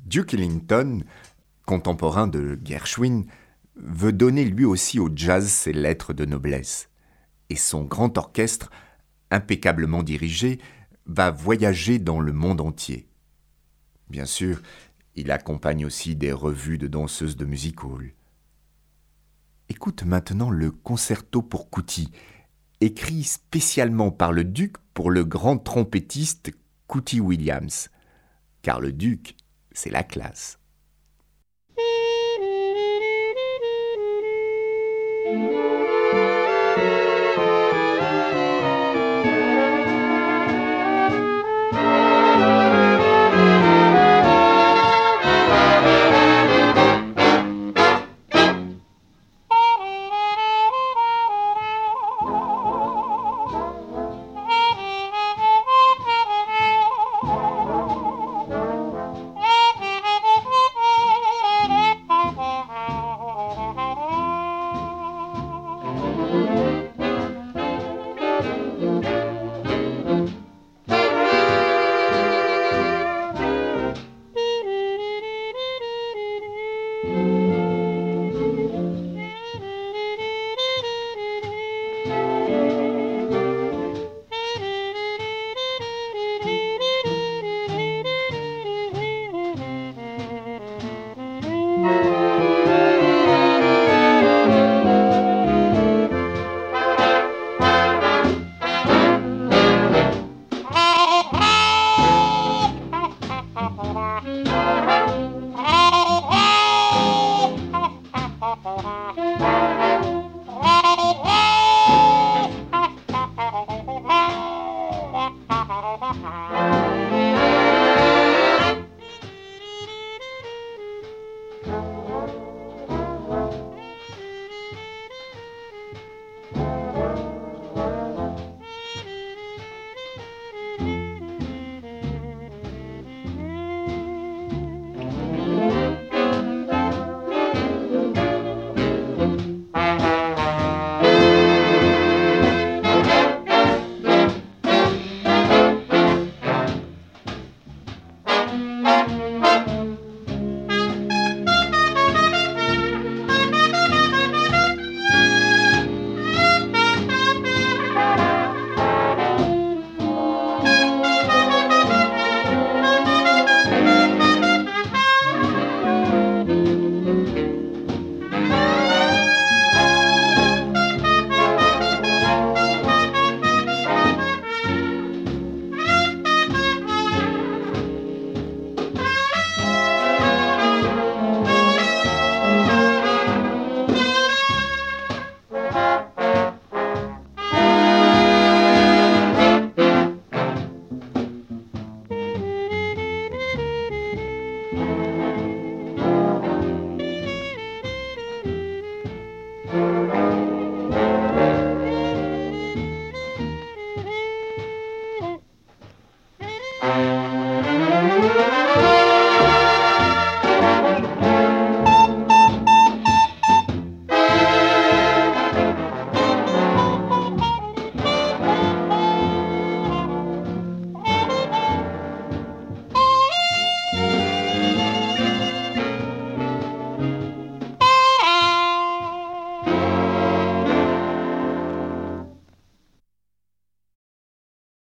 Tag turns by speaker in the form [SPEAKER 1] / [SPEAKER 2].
[SPEAKER 1] Duke Ellington, contemporain de Gershwin, veut donner lui aussi au jazz ses lettres de noblesse. Et son grand orchestre, impeccablement dirigé, va voyager dans le monde entier. Bien sûr, il accompagne aussi des revues de danseuses de music hall. Écoute maintenant le concerto pour Cootie, écrit spécialement par le duc pour le grand trompettiste Cootie Williams. Car le duc, c'est la classe.